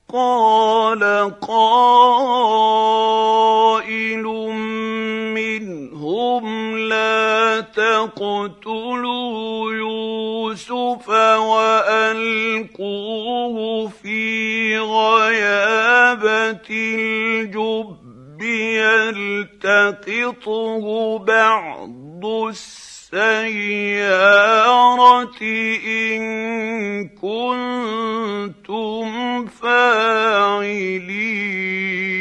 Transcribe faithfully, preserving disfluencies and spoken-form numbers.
قال قائل منهم لا تقتلوا يوسف وألقوه في غيابة الجب يلتقطه بعض السيارة إن كنتم فاعلين.